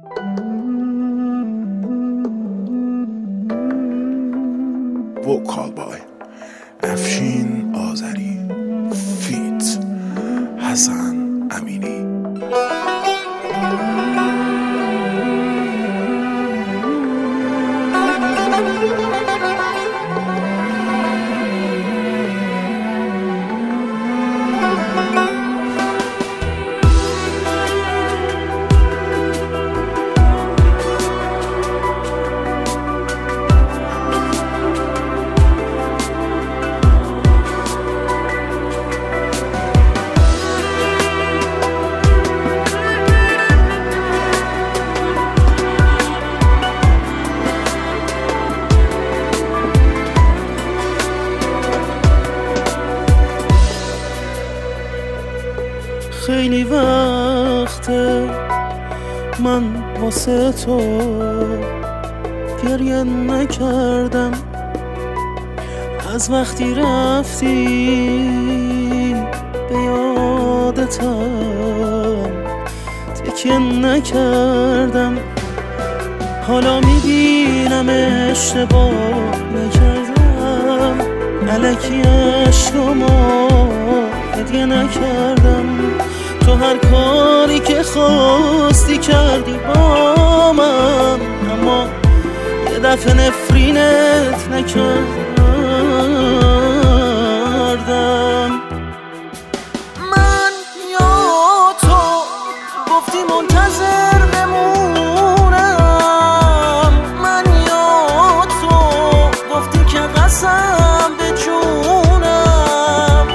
وکال بای افشین آذری فیت حسن امینی. خیلی وقته من واسه تو گریه نکردم، از وقتی رفتی به یادتم تکیه نکردم. حالا میبینم اشتباه نکردم، الکی عشقامو هدیه نکردم. تو هر کاری که خواستی کردی با من، اما یه دفعه نفرینت نکردم. من یا تو گفتی منتظر بمونم، من یا تو گفتی که قسم به جونم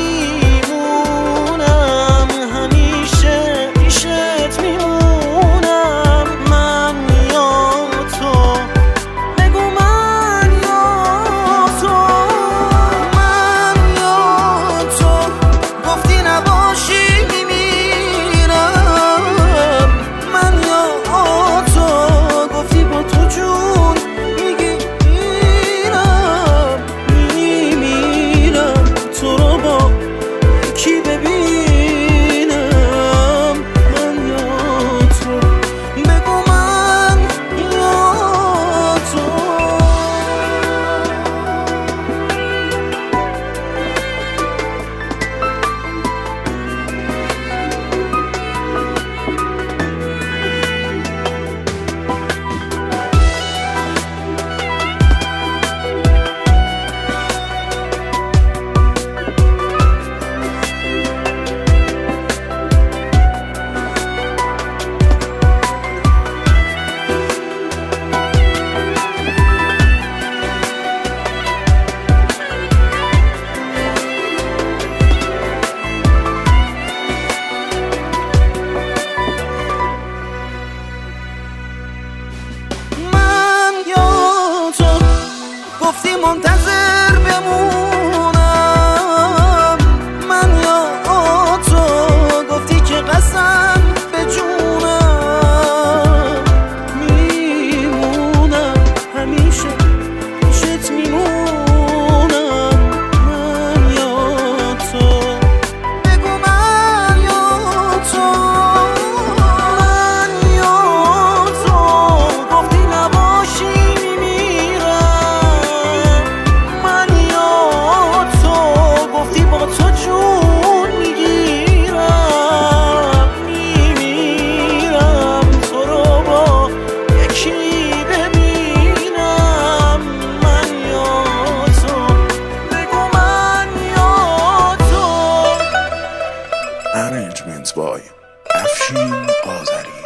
میمونم، همیشه پیشت میمونم. من یا تو بگو من یا تو، من یا تو گفتی نباشی میمیرم، من یا تو گفتی با تو جون میگیرم، میمیرم تو رو با کی ببینم. من یا تو بگو من یا تو. گفتی منتظر بمونم، من یا تو گفتی که قسم به جونم میمونم، همیشه پیشت میمونم. من یا تو بگو من یا تو، من یا تو گفتی نباشی Arrangements by افشین آذری.